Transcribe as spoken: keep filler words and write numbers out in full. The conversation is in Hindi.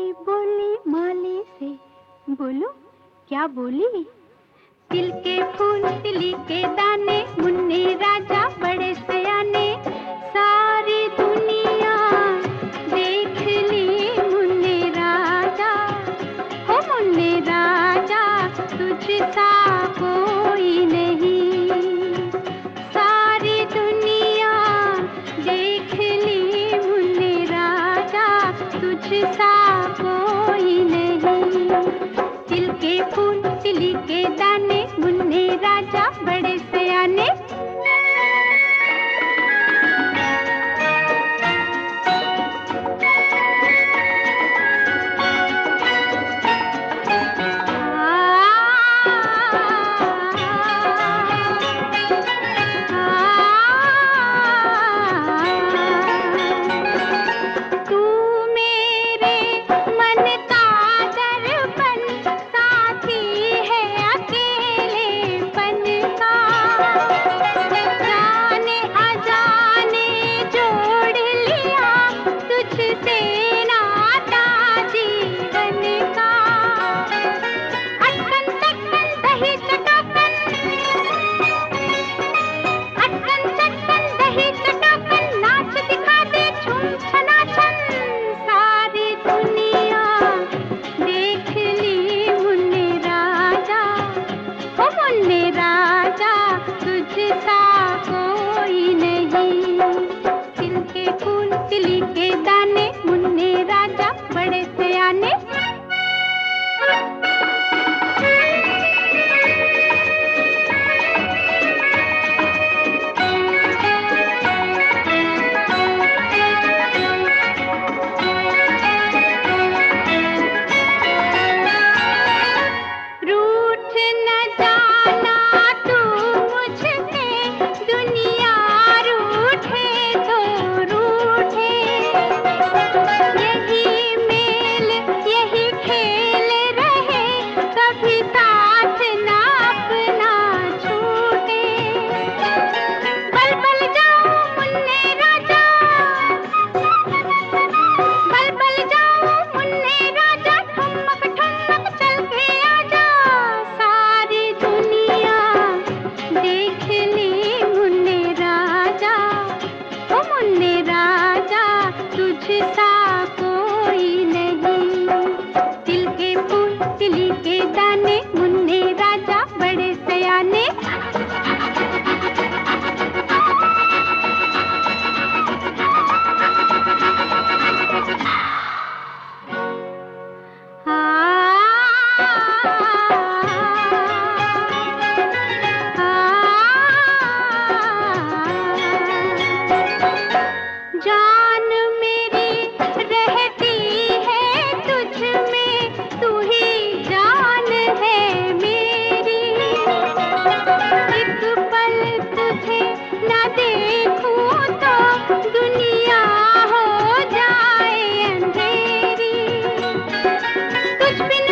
बोली बोली माली से, बोलो क्या बोली? तिल के फूल तिली के दाने, मुन्ने राजा बड़े सयाने, सारी दुनिया देख ली मुन्ने राजा, हो मुन्ने राजा तुझसा कोई नहीं, सारी दुनिया देख ली मुन्ने राजा तुझसा कोई नहीं। तिल के फूल तिली के दाने, मुन्ने राजा बड़े सयाने। तिली के दाने, मुन्ने राजा बड़े सयाने। रूठ न जाना तू मुझसे, दुनिया रूठे तो रूठे, यही मेल यही खेल रहे, कभी साथ ना अपना छूटे। बल बल जाओ मुन्ने राजा, बल बल जाओ मुन्ने राजा, ठुमक ठुमक चल के आजा, सारी दुनिया देख ली मुन्ने राजा, ओ मुन्ने राजा तुझसा कोई नहीं। तिल के फूल तिली के दाने, मुन्ने राजा बड़े सयाने। जान मेरी रहती है तुझ में, तू ही जान है मेरी, एक पल तुझे न देखूं तो दुनिया हो जाए अंधेरी, तुझ बिन